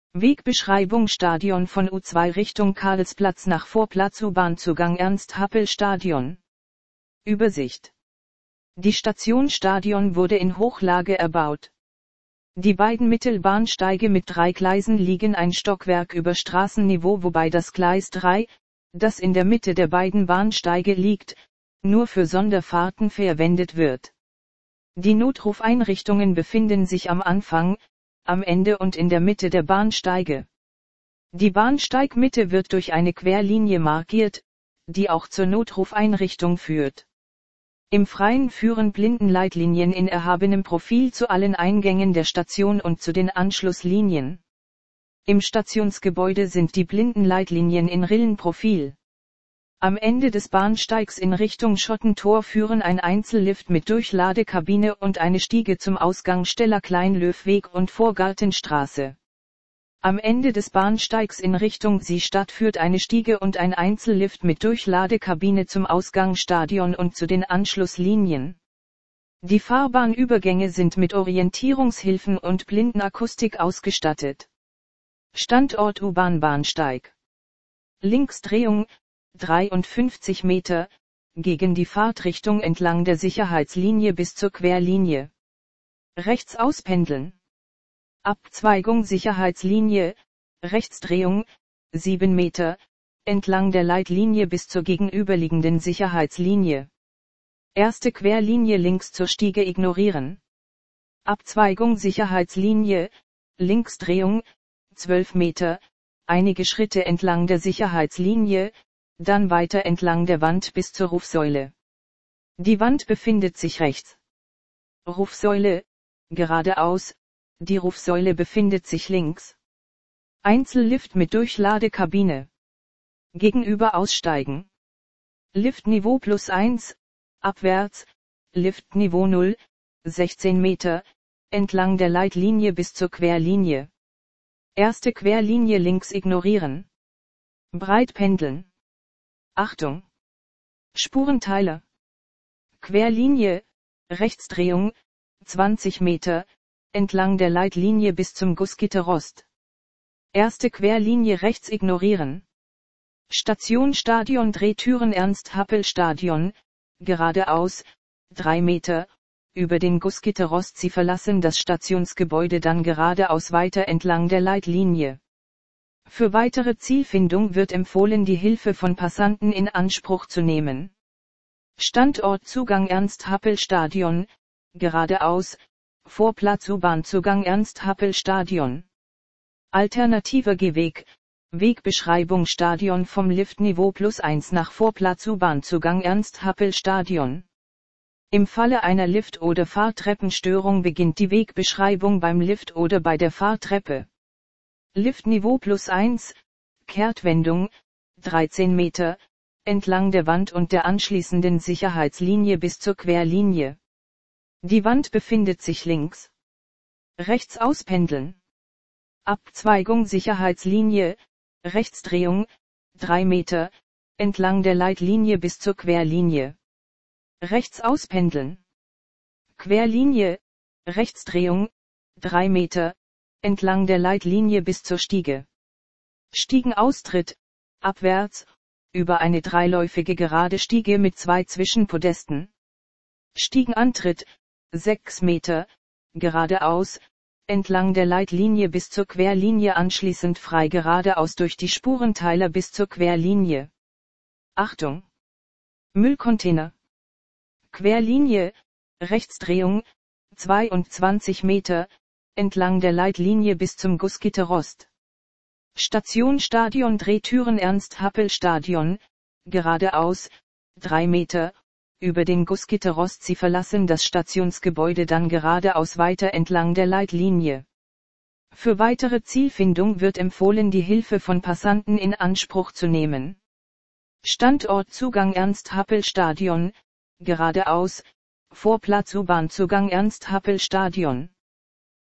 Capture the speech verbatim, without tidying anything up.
Wegbeschreibung: Stadion von U zwei Richtung Karlsplatz nach Vorplatz U-Bahn-Zugang Ernst-Happel-Stadion. Übersicht: Die Station Stadion wurde in Hochlage erbaut. Die beiden Mittelbahnsteige mit drei Gleisen liegen ein Stockwerk über Straßenniveau, wobei das Gleis drei, das in der Mitte der beiden Bahnsteige liegt, nur für Sonderfahrten verwendet wird. Die Notrufeinrichtungen befinden sich am Anfang, am Ende und in der Mitte der Bahnsteige. Die Bahnsteigmitte wird durch eine Querlinie markiert, die auch zur Notrufeinrichtung führt. Im Freien führen Blindenleitlinien in erhabenem Profil zu allen Eingängen der Station und zu den Anschlusslinien. Im Stationsgebäude sind die Blindenleitlinien in Rillenprofil. Am Ende des Bahnsteigs in Richtung Schottentor führen ein Einzellift mit Durchladekabine und eine Stiege zum Ausgang Steller Kleinlöwweg und Vorgartenstraße. Am Ende des Bahnsteigs in Richtung Seestadt führt eine Stiege und ein Einzellift mit Durchladekabine zum Ausgang Stadion und zu den Anschlusslinien. Die Fahrbahnübergänge sind mit Orientierungshilfen und Blindenakustik ausgestattet. Standort U-Bahn-Bahnsteig. Linksdrehung, dreiundfünfzig Meter, gegen die Fahrtrichtung entlang der Sicherheitslinie bis zur Querlinie. Rechts auspendeln. Abzweigung Sicherheitslinie, Rechtsdrehung, sieben Meter, entlang der Leitlinie bis zur gegenüberliegenden Sicherheitslinie. Erste Querlinie links zur Stiege ignorieren. Abzweigung Sicherheitslinie, Linksdrehung, zwölf Meter, einige Schritte entlang der Sicherheitslinie, dann weiter entlang der Wand bis zur Rufsäule. Die Wand befindet sich rechts. Rufsäule, geradeaus, die Rufsäule befindet sich links. Einzellift mit Durchladekabine. Gegenüber aussteigen. Liftniveau plus eins, abwärts, Liftniveau null, sechzehn Meter, entlang der Leitlinie bis zur Querlinie. Erste Querlinie links ignorieren. Breit pendeln. Achtung! Spurenteiler. Querlinie, Rechtsdrehung, zwanzig Meter, entlang der Leitlinie bis zum Gussgitterrost. Erste Querlinie rechts ignorieren. Station Stadion Drehtüren Ernst-Happel-Stadion, geradeaus, drei Meter, über den Gussgitterrost. Sie verlassen das Stationsgebäude dann geradeaus weiter entlang der Leitlinie. Für weitere Zielfindung wird empfohlen, die Hilfe von Passanten in Anspruch zu nehmen. Standortzugang Ernst-Happel-Stadion, geradeaus, Vorplatz U-Bahn-Zugang Ernst-Happel-Stadion. Alternativer Gehweg, Wegbeschreibung: Stadion vom Liftniveau plus eins nach Vorplatz U-Bahn-Zugang Ernst-Happel-Stadion. Im Falle einer Lift- oder Fahrtreppenstörung beginnt die Wegbeschreibung beim Lift oder bei der Fahrtreppe. Liftniveau plus eins, Kehrtwendung, dreizehn Meter, entlang der Wand und der anschließenden Sicherheitslinie bis zur Querlinie. Die Wand befindet sich links. Rechts auspendeln. Abzweigung Sicherheitslinie, Rechtsdrehung, drei Meter, entlang der Leitlinie bis zur Querlinie. Rechts auspendeln. Querlinie, Rechtsdrehung, drei Meter, entlang der Leitlinie bis zur Stiege. Stiegenaustritt, abwärts, über eine dreiläufige gerade Stiege mit zwei Zwischenpodesten. Stiegenantritt, sechs Meter, geradeaus, entlang der Leitlinie bis zur Querlinie, anschließend frei geradeaus durch die Spurenteiler bis zur Querlinie. Achtung! Müllcontainer. Querlinie, Rechtsdrehung, zweiundzwanzig Meter, entlang der Leitlinie bis zum Gussgitterrost. Station Stadion Drehtüren Ernst-Happel-Stadion, geradeaus, drei Meter, über den Gussgitterrost. Sie verlassen das Stationsgebäude dann geradeaus weiter entlang der Leitlinie. Für weitere Zielfindung wird empfohlen, die Hilfe von Passanten in Anspruch zu nehmen. Standortzugang Ernst-Happel-Stadion, geradeaus, Vorplatz U-Bahn-Zugang Ernst-Happel-Stadion.